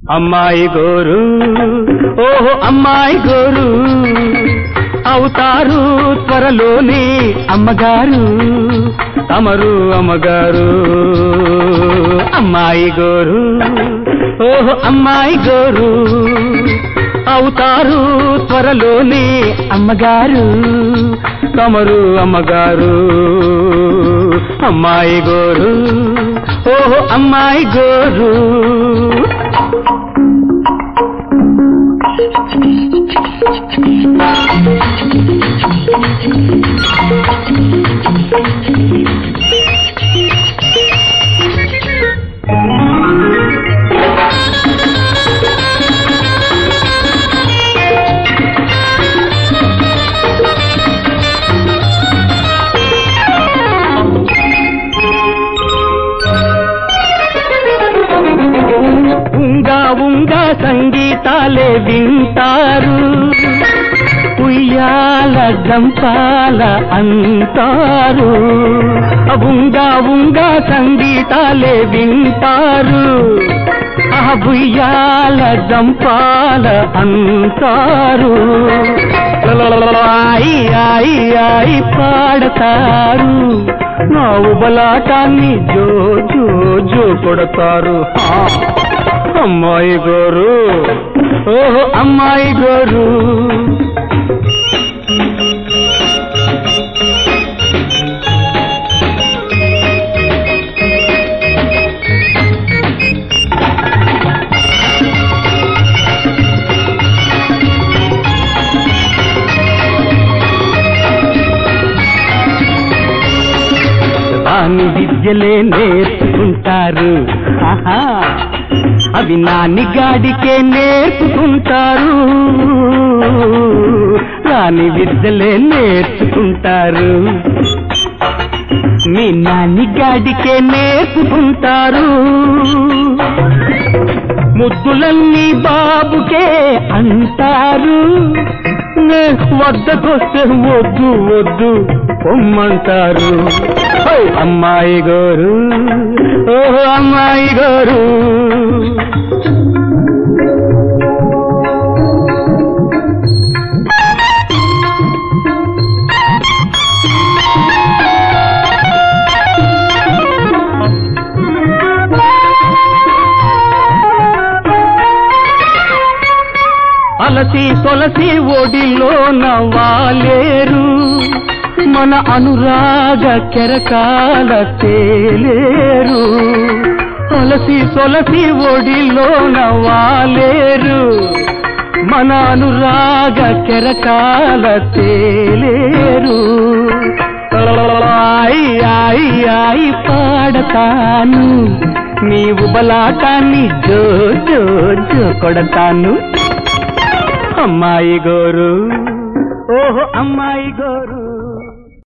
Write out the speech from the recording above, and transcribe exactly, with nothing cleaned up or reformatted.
అమ్మాయి గోరు ఓహో అమ్మాయి గోరు అవుతారు త్వరలోనే అమ్మగారు తమరు అమ్మగారు అమ్మాయి గోరు ఓహో అమ్మాయి గోరు అవుతారు త్వరలోనే అమ్మగారు తమరు అమ్మగారు అమ్మాయి గోరు ఓహో అమ్మాయి గోరు ఉంగా ఉంగా సంగీతాలే వింటారు ఉయ్యాల జంపాల అంటారు ఉంగా ఉంగా సంగీతాలే వింటారు ఆ ఉయ్యాల జంపాల అంటారు ఆయి ఆయి ఆయి పాడతారు నా ఉబలాటాన్ని జో జో జో కొడతారు అమ్మాయి గోరు ఓహో అమ్మాయి గోరు దాని విద్యలే నేర్చుకుంటారు ఆహా అవి నాని గాడికే నేర్చుకుంటారు నాని విద్యలే నేర్చుకుంటారు మీ నాని గాడికే నేర్చుకుంటారు ముద్దులన్నీ బాబుకే అంటారు వద్దకొస్తే వద్దు వద్దు పొమ్మంటారు అమ్మాయి గోరు ఓహో అమ్మాయి గోరు అలసి తొలసి ఒడిలో నవ్వాలేరు మన అనురాగ కెరకాల తేలేరు అలసి తొలసి ఒడిలో నవ్వాలేరు మన అనురాగ కెరకాల తేలేరు ఆయి ఆయి ఆయి పాడతాను నీ ఉబలాటాన్ని జో జో జో కొడతాను అమ్మాయి గోరు ఓహో అమ్మాయి గోరు